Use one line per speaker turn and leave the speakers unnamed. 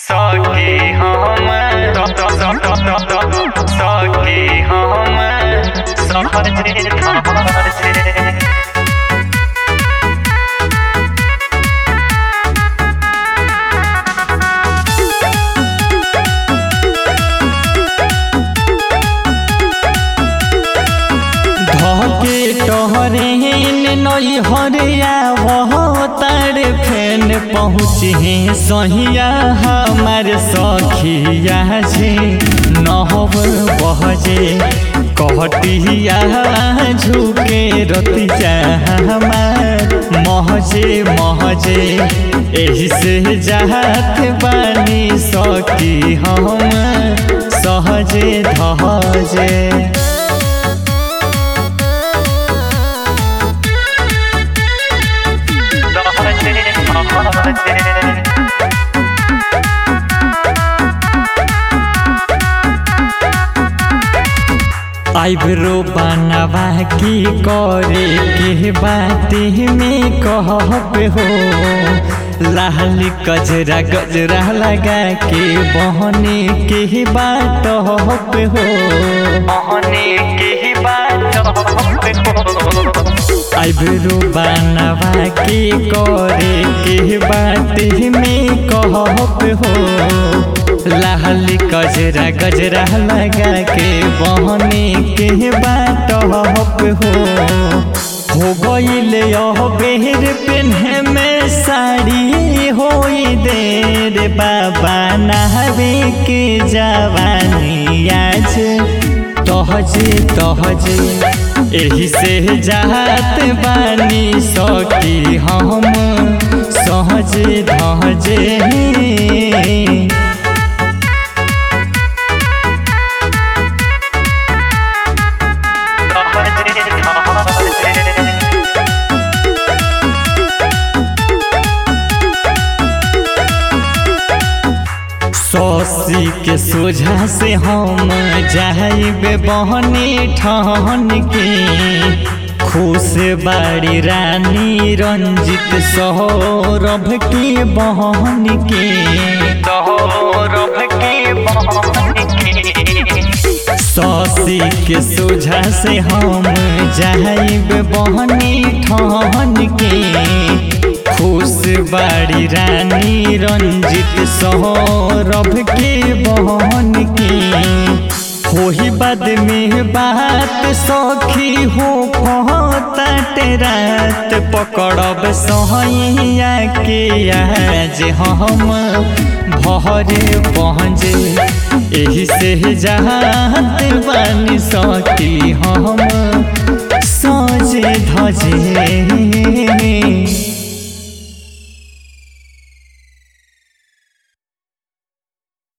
सखी हम सहजे खबरसे
धके टहरे नई हरिया वह तार फेन पहुँचे सहिया हमार सखिया जे नहब बहजे कहटिया झुके रतिया हमार महजे महजे एही से जात बानी सखी हम सहजे धजे। आइब्रो बनवा की करे के बातें में कहब हो लाल गजरा गजरा लगा के बहने के बात हो
बहने के बात हो।
आइब्रो बनवा के करे के बातें में कहब हो लाल गजरा गजरा लगा के बहने के बात हो गईले बेर पेन्हे में साड़ी होई देर बाबा नहबे के जवानी आज तहजे तहजे एही से जात बानी सखी हम सहजे धजे। सौसी के सोझा से हम जाइबे बहनी ठहन के खुश बाड़ी रानी रंजित सौरभ की बहन के सौसी के सोझा से हम जाइबे बहनी ठहन के खुश बाड़ी रानी रंजित सौरभ के बहन के होही बाद में बात सखी हो फहतात रात पकड़ब सहैया के आज हम भरे पहुँचे एही से जात बानी सखी हम सजे धजे।